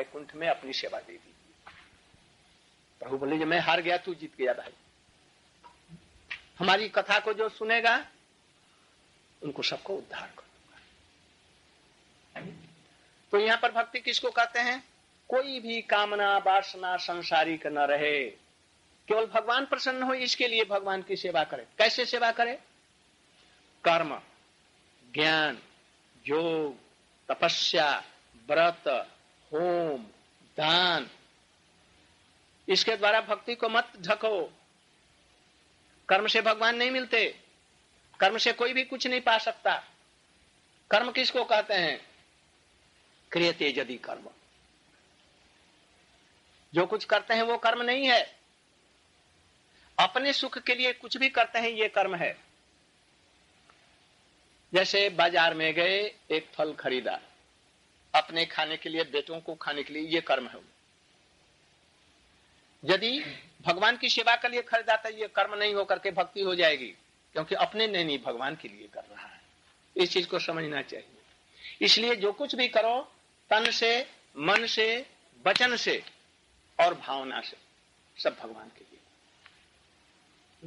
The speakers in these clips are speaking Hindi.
वैकुंठ में अपनी सेवा दे दी। प्रभु बोले जो मैं हार गया, तू जीत गया भाई। हमारी कथा को जो सुनेगा उनको सबको उद्धार कर दूंगा। तो यहां पर भक्ति किसको कहते हैं? कोई भी कामना वासना संसारिक न रहे, केवल भगवान प्रसन्न हो, इसके लिए भगवान की सेवा करे। कैसे सेवा करे? कर्म, ज्ञान, योग, तपस्या, व्रत, होम, दान, इसके द्वारा भक्ति को मत ढको। कर्म से भगवान नहीं मिलते, कर्म से कोई भी कुछ नहीं पा सकता। कर्म किसको कहते हैं? क्रियते यदि कर्म, जो कुछ करते हैं वो कर्म नहीं है। अपने सुख के लिए कुछ भी करते हैं ये कर्म है। जैसे बाजार में गए, एक फल खरीदा अपने खाने के लिए, बेटों को खाने के लिए, ये कर्म है। यदि भगवान की सेवा के लिए खरीदा तो ये कर्म नहीं होकर के भक्ति हो जाएगी, क्योंकि अपने नहीं भगवान के लिए कर रहा है। इस चीज को समझना चाहिए। इसलिए जो कुछ भी करो तन से, मन से, वचन से और भावना से, सब भगवान के लिए।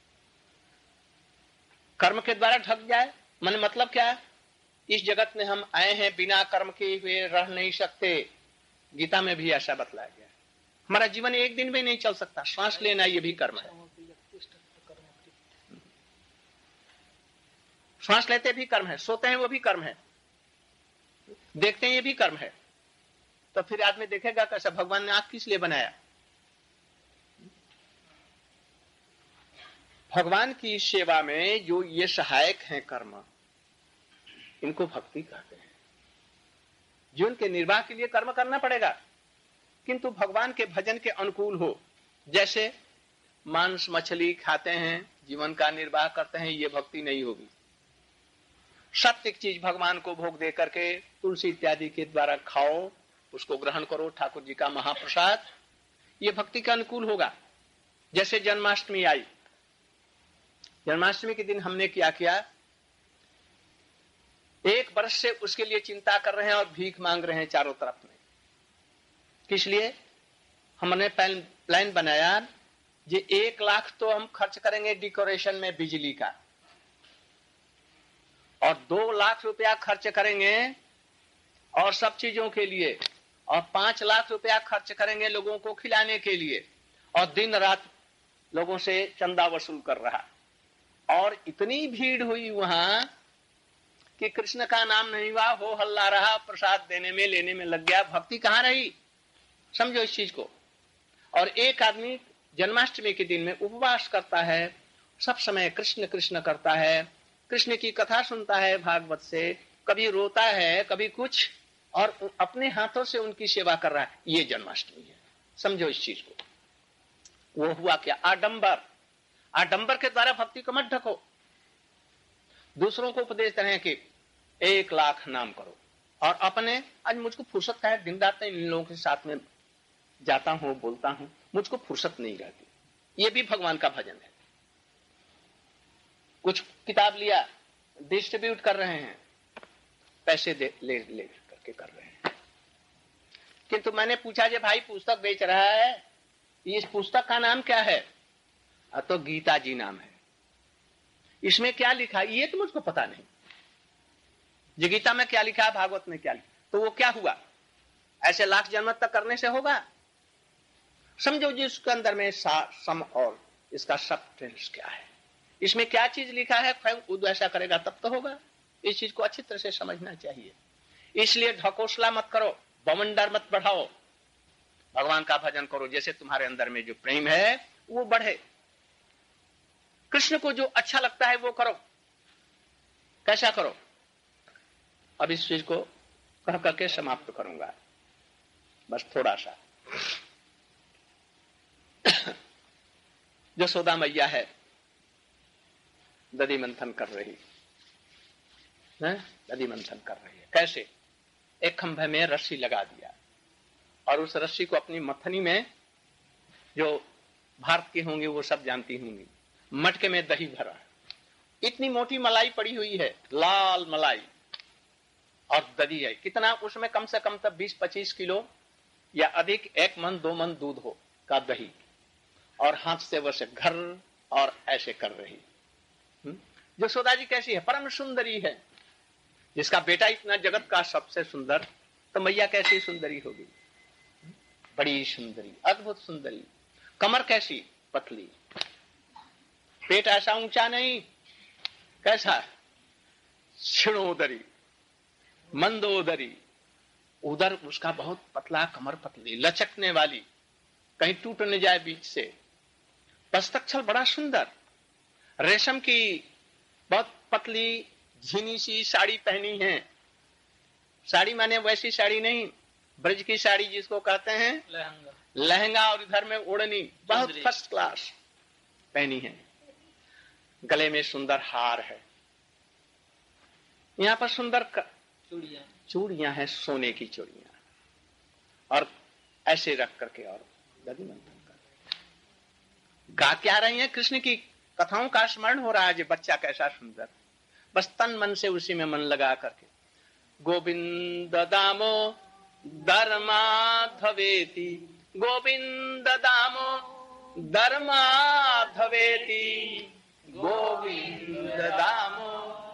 कर्म के द्वारा ढक जाए, मन मतलब क्या है? इस जगत में हम आए हैं, बिना कर्म के हुए रह नहीं सकते। गीता में भी ऐसा बतलाया गया है। हमारा जीवन एक दिन भी नहीं चल सकता। श्वास लेना ये भी कर्म है, श्वास लेते भी कर्म है, सोते हैं वो भी कर्म है, देखते हैं ये भी कर्म है। तो फिर आदमी देखेगा कैसा भगवान ने आंख किस लिए बनाया? भगवान की सेवा में जो ये सहायक हैं कर्म, इनको भक्ति कहते हैं। जीवन के निर्वाह के लिए कर्म करना पड़ेगा, किंतु भगवान के भजन के अनुकूल हो। जैसे मांस मछली खाते हैं, जीवन का निर्वाह करते हैं, ये भक्ति नहीं होगी। सात्विक चीज भगवान को भोग दे करके तुलसी इत्यादि के द्वारा खाओ, उसको ग्रहण करो, ठाकुर जी का महाप्रसाद, ये भक्ति का अनुकूल होगा। जैसे जन्माष्टमी आई, जन्माष्टमी के दिन हमने क्या किया? एक वर्ष से उसके लिए चिंता कर रहे हैं और भीख मांग रहे हैं चारों तरफ में। किस लिए? हमने प्लान बनाया ये 1 लाख तो हम खर्च करेंगे डेकोरेशन में बिजली का, और 2 लाख रुपया खर्च करेंगे और सब चीजों के लिए, और 5 लाख रुपया खर्च करेंगे लोगों को खिलाने के लिए, और दिन रात लोगों से चंदा वसूल कर रहा। और इतनी भीड़ हुई वहां कि कृष्ण का नाम नहीं हुआ, हो हल्ला रहा, प्रसाद देने में लेने में लग गया। भक्ति कहां रही? समझो इस चीज को। और एक आदमी जन्माष्टमी के दिन में उपवास करता है, सब समय कृष्ण कृष्ण करता है, कृष्ण की कथा सुनता है भागवत से, कभी रोता है कभी कुछ, और अपने हाथों से उनकी सेवा कर रहा है। ये जन्माष्टमी है। समझो इस चीज को। वो हुआ क्या? आडंबर। आडंबर के द्वारा भक्ति को मत ढको। दूसरों को उपदेश दे रहे हैं कि 1 लाख नाम करो, और अपने आज मुझको फुर्सत का है, दिन रात इन लोगों के साथ में जाता हूं, बोलता हूं, मुझको फुर्सत नहीं रहती। ये भी भगवान का भजन है। कुछ किताब लिया, डिस्ट्रीब्यूट कर रहे हैं, पैसे ले करके कर रहे हैं। किंतु मैंने पूछा जे भाई पुस्तक बेच रहा है, इस पुस्तक का नाम क्या है? तो गीता जी नाम है। इसमें क्या लिखा है ये तो मुझको पता नहीं। जो गीता में क्या लिखा है, भागवत में क्या लिखा, तो वो क्या हुआ? ऐसे लाख जन्म तक करने से होगा? समझो जी उसके अंदर में सम और इसका सब्सटेंस क्या है, इसमें क्या चीज लिखा है, खुद ऐसा करेगा तब तो होगा। इस चीज को अच्छी तरह से समझना चाहिए। इसलिए ढकोसला मत करो, बवंडर मत बढ़ाओ, भगवान का भजन करो। जैसे तुम्हारे अंदर में जो प्रेम है वो बढ़े, कृष्ण को जो अच्छा लगता है वो करो। कैसा करो? अब इस चीज को कह करके समाप्त करूंगा, बस थोड़ा सा। यशोदा मैया है, दधि मंथन कर रही है, दधि मंथन कर रही है। कैसे? एक खंभे में रस्सी लगा दिया, और उस रस्सी को अपनी मथनी में, जो भारत की होंगी वो सब जानती होंगी, मटके में दही भरा, इतनी मोटी मलाई पड़ी हुई है, लाल मलाई, और दही है कितना उसमें, कम से कम तब 20-25 किलो या अधिक 1 मन 2 मन दूध हो का दही, और हाथ से वैसे घर और ऐसे कर रही। यशोदा जी कैसी है? परम सुंदरी है। जिसका बेटा इतना जगत का सबसे सुंदर, तो मैया कैसी सुंदरी होगी? बड़ी सुंदरी, अद्भुत सुंदरी। कमर कैसी? पतली। पेट ऐसा ऊंचा नहीं, कैसा? क्षीणोदरी, मंदोदरी। उधर उसका बहुत पतला, कमर पतली, लचकने वाली, कहीं टूट न जाए बीच से। पस्तक्षल बड़ा सुंदर, रेशम की बहुत पतली झीनी सी साड़ी पहनी है। साड़ी माने वैसी साड़ी नहीं, ब्रज की साड़ी जिसको कहते हैं लहंगा, लहंगा, और इधर में ओढ़नी, बहुत फर्स्ट क्लास पहनी है। गले में सुंदर हार है, यहाँ पर सुंदर चूड़ियां हैं, सोने की चूड़ियां, और ऐसे रख करके और दधि मंथन कर गा क्या रही है? कृष्ण की कथाओं का स्मरण हो रहा है। जो बच्चा कैसा सुंदर, बस तन मन से उसी में मन लगा करके। गोविंद दामो धर्माधवेति, गोविंद दामो धर्माधवेति, गोविंद दामो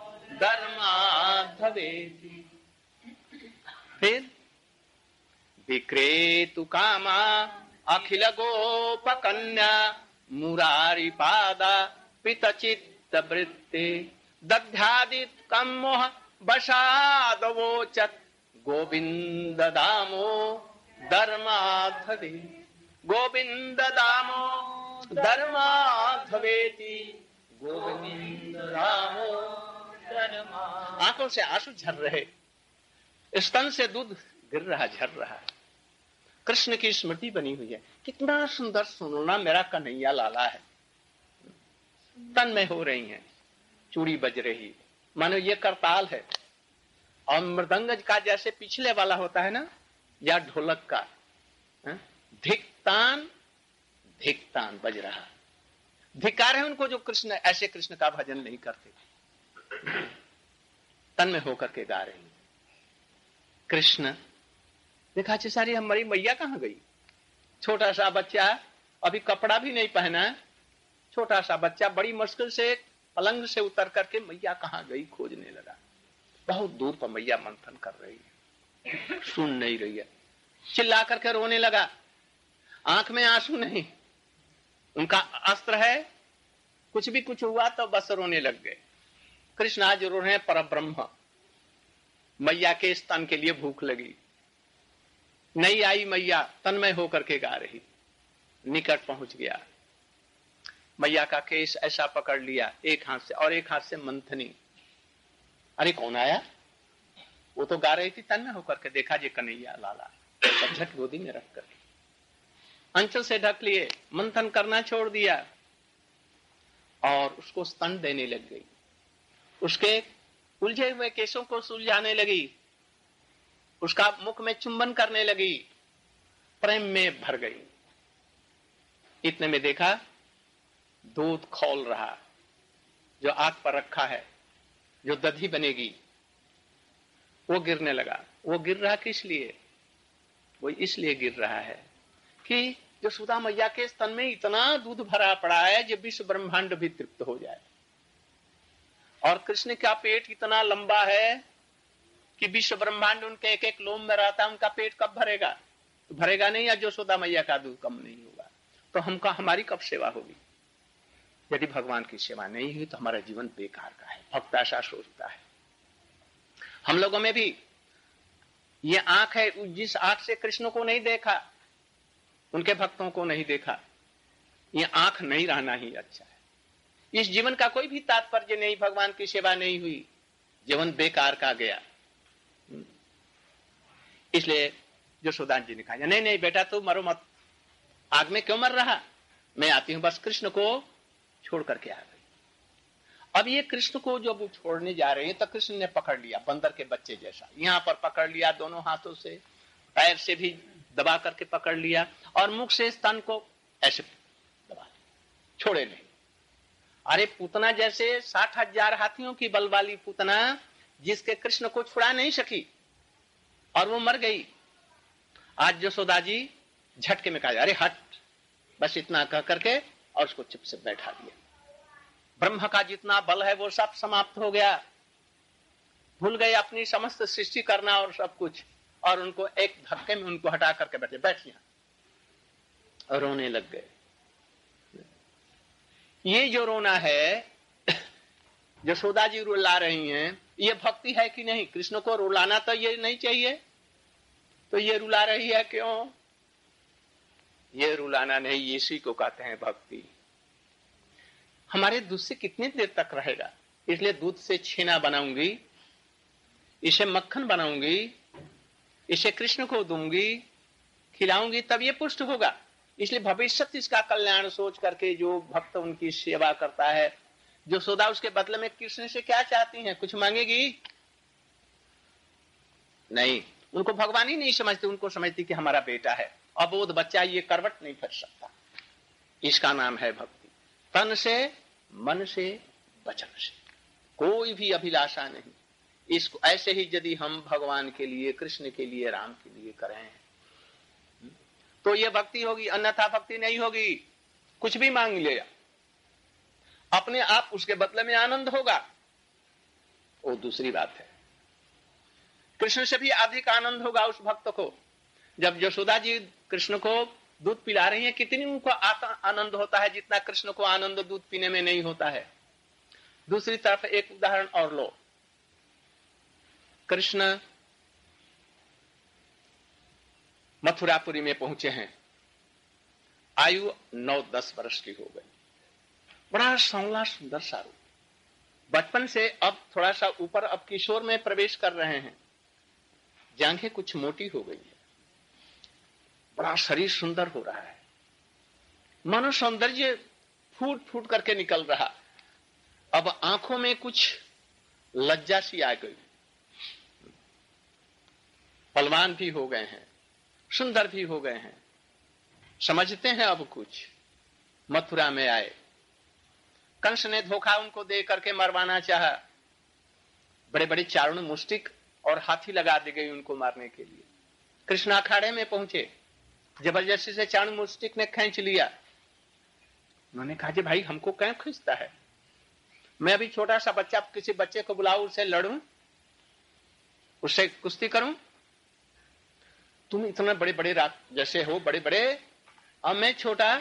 धर्माधवेति। फिर विक्रेतु कामा अखिल गोप कन्या, मुरारी पादा पितचित्त वृत्ति, दध्यादित कमोह वशादवोचत, गोविंद दामो धर्माधवे, गोविंद दामो धर्माधवेति, गोविंद दामो धर्मा। आंखों से आंसू झर रहे, स्तन से दूध गिर रहा, झर रहा। कृष्ण की स्मृति बनी हुई है। कितना सुंदर सुनना मेरा कन्हैया लाला है। तन में हो रही हैं, चूड़ी बज रही, मानो ये करताल है। और मृदंग का जैसे पिछले वाला होता है ना, या ढोलक का धिकतान धिकतान बज रहा। धिकार है उनको जो कृष्ण ऐसे कृष्ण का भजन नहीं करते, तन में होकर के गा रही। कृष्ण देखा सारी हमारी मैया कहां गई? छोटा सा बच्चा, अभी कपड़ा भी नहीं पहना, छोटा सा बच्चा बड़ी मुश्किल से पलंग से उतर करके मैया कहां गई खोजने लगा। बहुत दूर पर मैया मंथन कर रही है, सुन नहीं रही है, चिल्ला करके रोने लगा। आंख में आंसू नहीं, उनका अस्त्र है, कुछ भी कुछ हुआ तो बस रोने लग गए। कृष्ण आज रो रहे हैं परब्रह्म। मैया के स्तन के लिए भूख लगी, नहीं आई मैया, तन्मय होकर के गा रही। निकट पहुंच गया, मैया का केस ऐसा पकड़ लिया एक हाथ से, और एक हाथ से मंथनी। अरे कौन आया? वो तो गा रही थी, तन्मय होकर के देखा जे कन्हैया लाला, झट गोदी में रख करके अंचल से ढक लिए, मंथन करना छोड़ दिया और उसको स्तन देने लग गई। उसके उलझे हुए केसों को सुलझाने लगी, उसका मुख में चुंबन करने लगी, प्रेम में भर गई। इतने में देखा दूध खौल रहा, जो आग पर रखा है, जो दधी बनेगी, वो गिरने लगा। वो गिर रहा किस लिए? वो इसलिए गिर रहा है कि जो सुधा मैया के स्तन में इतना दूध भरा पड़ा है जो विश्व ब्रह्मांड भी तृप्त हो जाए। और कृष्ण का पेट इतना लंबा है कि विश्व ब्रह्मांड उनके एक एक लोम में रहता है, उनका पेट कब भरेगा? तो भरेगा नहीं, या जो सुधा मैया का दूध कम नहीं होगा तो हमारी कब सेवा होगी? यदि भगवान की सेवा नहीं हुई तो हमारा जीवन बेकार का है। भक्त ऐसा सोचता है। हम लोगों में भी ये आंख है, जिस आंख से कृष्ण को नहीं देखा, उनके भक्तों को नहीं देखा, ये आंख नहीं रहना ही अच्छा है। इस जीवन का कोई भी तात्पर्य नहीं, भगवान की सेवा नहीं हुई, जीवन बेकार का गया। इसलिए यशोदा जी ने कहा, नहीं नहीं बेटा तू मरो मत, आग में क्यों मर रहा, मैं आती हूं। बस कृष्ण को छोड़ करके आ गई। अब ये कृष्ण को जब छोड़ने जा रहे हैं तो कृष्ण ने पकड़ लिया, बंदर के बच्चे जैसा, यहाँ पर पकड़ लिया दोनों हाथों से, पैर से भी दबा करके पकड़ लिया, और मुख से स्तन को ऐसे दबा लिया, छोड़े नहीं। अरे पूतना जैसे 60,000 हाथियों की बल वाली पूतना, जिसके कृष्ण को छुड़ा नहीं सकी और वो मर गई, आज यशोदा जी झटके में कहा, अरे हट, बस इतना कह करके और उसको चुप से बैठा दिया। ब्रह्म का जितना बल है वो सब समाप्त हो गया, भूल गए अपनी समस्त सृष्टि करना और सब कुछ, और उनको एक धक्के में उनको हटा करके बैठ यहां, और रोने लग गए। ये जो रोना है, यशोदा जी रुला रही हैं, ये भक्ति है कि नहीं? कृष्ण को रुलाना तो ये नहीं चाहिए, तो ये रुला रही है क्यों? ये रुलाना नहीं, इसी को कहते हैं भक्ति। हमारे दूध से कितनी देर तक रहेगा? इसलिए दूध से छेना बनाऊंगी, इसे मक्खन बनाऊंगी, इसे कृष्ण को दूंगी, खिलाऊंगी, तब ये पुष्ट होगा। इसलिए भविष्य इसका कल्याण सोच करके जो भक्त उनकी सेवा करता है, जो यशोदा उसके बदले में कृष्ण से क्या चाहती हैं? कुछ मांगेगी? नहीं, उनको भगवान ही नहीं समझते, उनको समझती कि हमारा बेटा है, अबोध बच्चा, ये करवट नहीं फट सकता। इसका नाम है भक्ति। तन से, मन से, वचन से, कोई भी अभिलाषा नहीं। इसको ऐसे ही यदि हम भगवान के लिए, कृष्ण के लिए, राम के लिए करें तो ये भक्ति होगी, अन्यथा भक्ति नहीं होगी। कुछ भी मांग लिया, अपने आप उसके बदले में आनंद होगा, वो दूसरी बात है। कृष्ण से भी अधिक आनंद होगा उस भक्त को। जब यशोदा जी कृष्ण को दूध पिला रही हैं, कितनी उनको आनंद होता है जितना कृष्ण को आनंद दूध पीने में नहीं होता है। दूसरी तरफ एक उदाहरण और लो, कृष्ण मथुरापुरी में पहुंचे हैं, आयु 9-10 वर्ष की हो गई, बड़ा सांवला सुंदर सा रूप, बचपन से अब थोड़ा सा ऊपर, अब किशोर में प्रवेश कर रहे हैं, जांघें कुछ मोटी हो गई है, बड़ा शरीर सुंदर हो रहा है, मानो सौंदर्य फूट फूट करके निकल रहा। अब आंखों में कुछ लज्जा सी आ गई, पलवान भी हो गए हैं, सुंदर भी हो गए हैं, समझते हैं अब कुछ। मथुरा में आए, कंस ने धोखा उनको दे करके मरवाना चाहा, बड़े बड़े चारण मुष्टिक और हाथी लगा दी गई उनको मारने के लिए। कृष्ण अखाड़े में पहुंचे, जबरदस्ती से चारण मुष्टिक ने खींच लिया। उन्होंने कहा जी भाई हमको क्यों खींचता है, मैं अभी छोटा सा बच्चा, किसी बच्चे को बुलाऊं, उससे लड़ूं, उससे कुश्ती करूं, तुम इतना बड़े बड़े जैसे हो बड़े बड़े, अब मैं छोटा,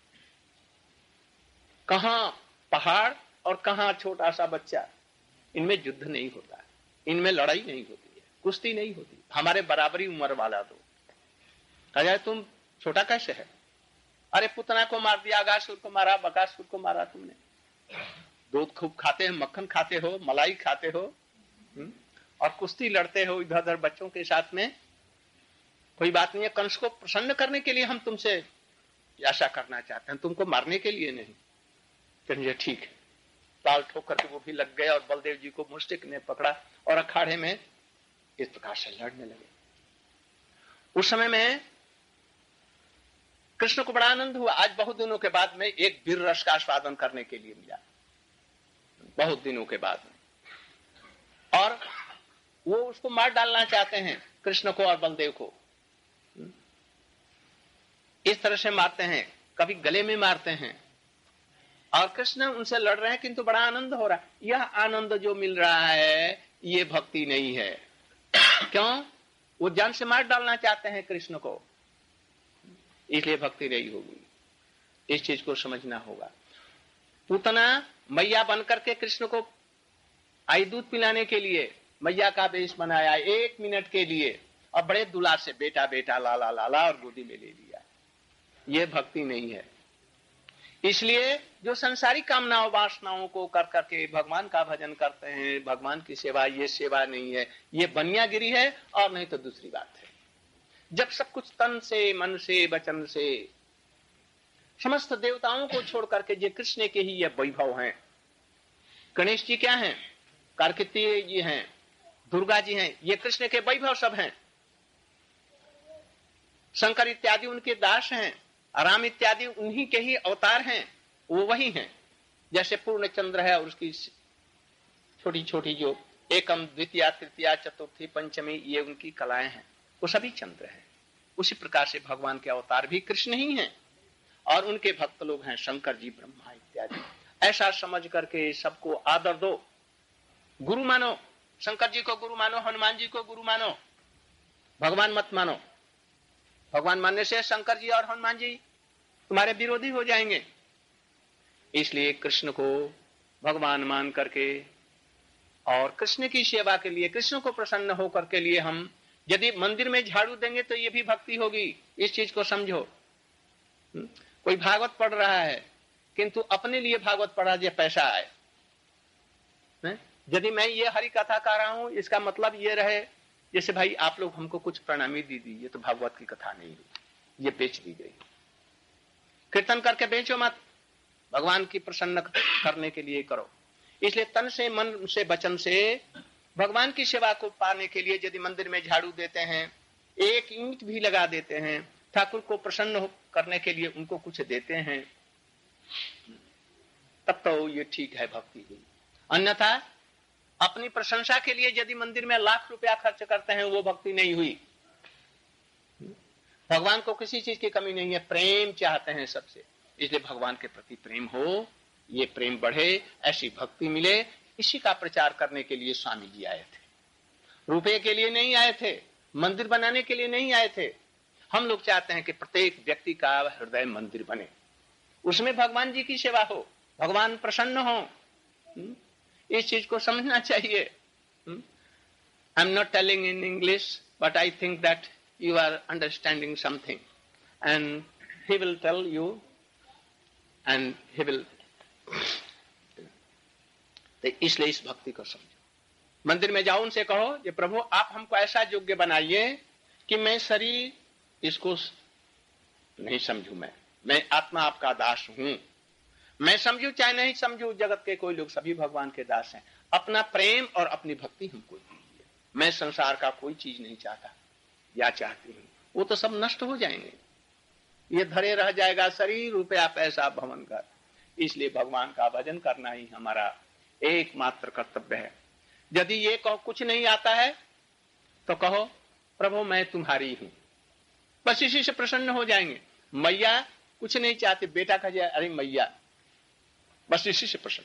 कहां पहाड़ और कहां छोटा सा बच्चा, इनमें युद्ध नहीं होता, इनमें लड़ाई नहीं होती है, कुश्ती नहीं होती, हमारे बराबरी उम्र वाला दो। कहा तुम छोटा कैसे है? अरे पुतना को मार दिया, अगासुर को मारा, बकासुर को मारा तुमने, दूध खूब खाते हो, मक्खन खाते हो, मलाई खाते हो, और कुश्ती लड़ते हो इधर उधर बच्चों के साथ में। कोई बात नहीं है, कंस को प्रसन्न करने के लिए हम तुमसे आशा करना चाहते हैं, तुमको मारने के लिए नहीं। कहिए ठीक है, ताल ठोक करके वो भी लग गए और बलदेव जी को मुष्टिक ने पकड़ा और अखाड़े में इस प्रकार से लड़ने लगे। उस समय में कृष्ण को बड़ा आनंद हुआ, आज बहुत दिनों के बाद में एक वीर रस का आस्वादन करने के लिए मिला, बहुत दिनों के बाद में। और वो उसको मार डालना चाहते हैं, कृष्ण को और बलदेव को इस तरह से मारते हैं, कभी गले में मारते हैं, और कृष्ण उनसे लड़ रहे हैं, किंतु बड़ा आनंद हो रहा है। यह आनंद जो मिल रहा है ये भक्ति नहीं है। क्यों? वो जान से मार डालना चाहते हैं कृष्ण को, इसलिए भक्ति नहीं होगी। इस चीज को समझना होगा। पूतना मैया बनकर के कृष्ण को आई दूध पिलाने के लिए मैया का वेश बनाया 1 मिनट के लिए, और बड़े दुलार से बेटा बेटा लाला लाला और गोदी में ले लिया। ये भक्ति नहीं है। इसलिए जो संसारी कामनाओं वासनाओं को कर करके भगवान का भजन करते हैं, भगवान की सेवा, ये सेवा नहीं है, ये बनियागिरी है, और नहीं तो दूसरी बात है। जब सब कुछ तन से, मन से, वचन से, समस्त देवताओं को छोड़ करके ये कृष्ण के ही ये वैभव हैं। गणेश जी क्या हैं? कार्तिकेय जी हैं, दुर्गा जी हैं, ये कृष्ण के वैभव सब हैं। शंकर इत्यादि उनके दास हैं, राम इत्यादि उन्हीं के ही अवतार हैं, वो वही हैं। जैसे पूर्ण चंद्र है और उसकी छोटी छोटी जो एकम, द्वितीया, तृतीया, चतुर्थी, पंचमी, ये उनकी कलाएं हैं, वो सभी चंद्र हैं। उसी प्रकार से भगवान के अवतार भी कृष्ण ही हैं और उनके भक्त लोग हैं शंकर जी, ब्रह्मा इत्यादि। ऐसा समझ करके सबको आदर दो, गुरु मानो, शंकर जी को गुरु मानो, हनुमान जी को गुरु मानो, भगवान मत मानो। भगवान मानने से शंकर जी और हनुमान जी तुम्हारे विरोधी हो जाएंगे। इसलिए कृष्ण को भगवान मान करके और कृष्ण की सेवा के लिए, कृष्ण को प्रसन्न होकर के लिए हम यदि मंदिर में झाड़ू देंगे तो ये भी भक्ति होगी। इस चीज को समझो। कोई भागवत पढ़ रहा है किंतु अपने लिए भागवत पढ़ा जो पैसा आए। यदि मैं ये हरि कथा कर रहा हूं, इसका मतलब ये रहे जैसे भाई आप लोग हमको कुछ प्रणामी दी दी, ये तो भागवत की कथा नहीं हुई, ये बेच दी गई। कीर्तन करके बेचो मत, भगवान की प्रसन्न करने के लिए करो। इसलिए तन से, मन से, वचन से भगवान की सेवा को पाने के लिए यदि मंदिर में झाड़ू देते हैं, एक ईंट भी लगा देते हैं, ठाकुर को प्रसन्न करने के लिए उनको कुछ देते हैं, तब तो ये ठीक है, भक्ति हुई। अन्यथा अपनी प्रशंसा के लिए यदि मंदिर में लाख रुपया खर्च करते हैं, वो भक्ति नहीं हुई। भगवान को किसी चीज की कमी नहीं है, प्रेम चाहते हैं सबसे। इसलिए भगवान के प्रति प्रेम हो, ये प्रेम बढ़े, ऐसी भक्ति मिले, इसी का प्रचार करने के लिए स्वामी जी आए थे। रुपए के लिए नहीं आए थे, मंदिर बनाने के लिए नहीं आए थे। हम लोग चाहते हैं कि प्रत्येक व्यक्ति का हृदय मंदिर बने, उसमें भगवान जी की सेवा हो, भगवान प्रसन्न हो। इस चीज को समझना चाहिए। I am not telling in English, but I think that you are understanding something, and he will tell you, and he will तो इसलिए इस भक्ति को समझो। मंदिर में जाओ, उनसे कहो कि प्रभु आप हमको ऐसा योग्य बनाइए कि मैं शरीर इसको नहीं समझू, मैं आत्मा आपका दास हूं। मैं समझू चाहे नहीं समझू, जगत के कोई लोग सभी भगवान के दास हैं। अपना प्रेम और अपनी भक्ति हमको दीजिए। मैं संसार का कोई चीज नहीं चाहता या चाहती हूँ, वो तो सब नष्ट हो जाएंगे। ये धरे रह जाएगा शरीर, रुपया, पैसा, भवन, घर। इसलिए भगवान का भजन करना ही हमारा एकमात्र कर्तव्य है। यदि ये कहो कुछ नहीं आता है तो कहो प्रभु मैं तुम्हारी हूं, बस इसी से प्रसन्न हो जाएंगे। मैया कुछ नहीं चाहती, बेटा कह जाए अरे मैया, बस इसी से प्रसन्न,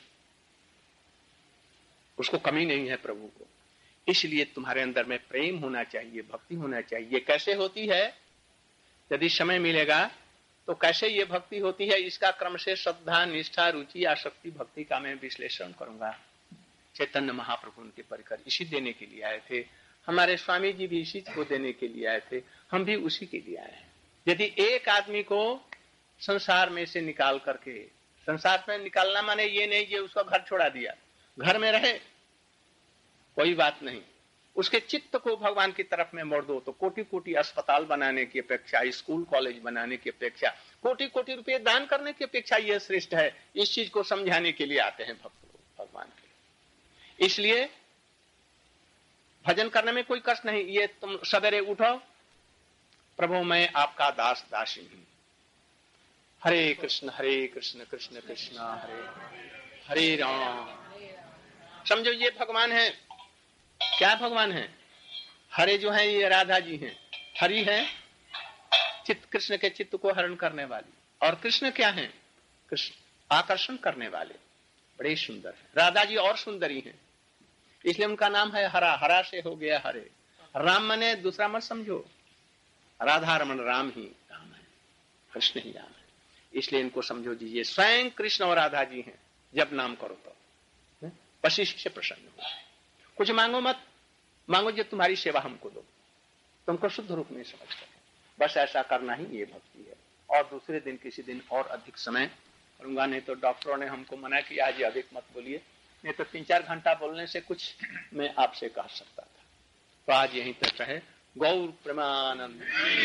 उसको कमी नहीं है प्रभु को। इसलिए तुम्हारे अंदर में प्रेम होना चाहिए, भक्ति होना चाहिए। कैसे होती है, यदि समय मिलेगा तो कैसे ये भक्ति होती है, इसका क्रम से श्रद्धा, निष्ठा, रुचि, आसक्ति, भक्ति का मैं विश्लेषण करूंगा। चैतन्य महाप्रभु उनके परिकर इसी देने के लिए आए थे, हमारे स्वामी जी भी इसी को देने के लिए आए थे, हम भी उसी के लिए आए हैं। यदि एक आदमी को संसार में से निकाल करके, संसार में निकालना माने ये नहीं कि उसका घर छोड़ा दिया, घर में रहे कोई बात नहीं, उसके चित्त को भगवान की तरफ में मोड़ दो तो कोटि कोटि अस्पताल बनाने की अपेक्षा, स्कूल कॉलेज बनाने की अपेक्षा, कोटि कोटि रुपए दान करने की अपेक्षा यह श्रेष्ठ है। इस चीज को समझाने के लिए आते हैं भक्त लोग भगवान के। इसलिए भजन करने में कोई कष्ट नहीं। ये तुम सवेरे उठो, प्रभु मैं आपका दास दासी हूं, हरे कृष्ण कृष्ण कृष्ण हरे हरे राम। समझो ये भगवान है। क्या भगवान है? हरे जो है ये राधा जी हैं, हरि है चित्त, कृष्ण के चित्त को हरण करने वाली, और कृष्ण क्या है? कृष्ण आकर्षण करने वाले, बड़े सुंदर है। राधा जी और सुंदरी हैं, इसलिए उनका नाम है हरा। हरा से हो गया हरे। राम मने दूसरा मत समझो, राधा रमन राम ही राम है, कृष्ण ही राम है। इसलिए इनको समझो जी ये स्वयं कृष्ण और राधा जी हैं। जब नाम करो तो बस इसी से प्रसन्न हो। कुछ मांगो मत, मांगो जो तुम्हारी सेवा हमको दो, तुमको शुद्ध रूप में समझ सके। बस ऐसा करना ही ये भक्ति है। और दूसरे दिन किसी दिन और अधिक समय करूंगा, नहीं तो डॉक्टरों ने हमको मना किया आज अधिक मत बोलिए, नहीं तो 3-4 घंटा बोलने से कुछ मैं आपसे कह सकता था। तो आज यहीं तक रहे। गौर प्रेमानंद।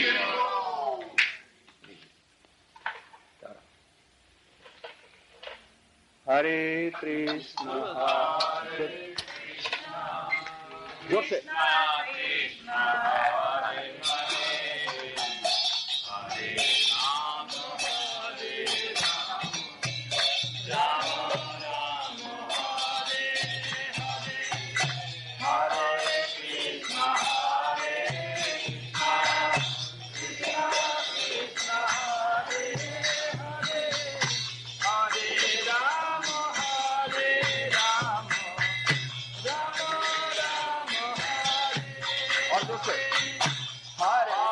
हरे कृष्ण हरे जोर से हरे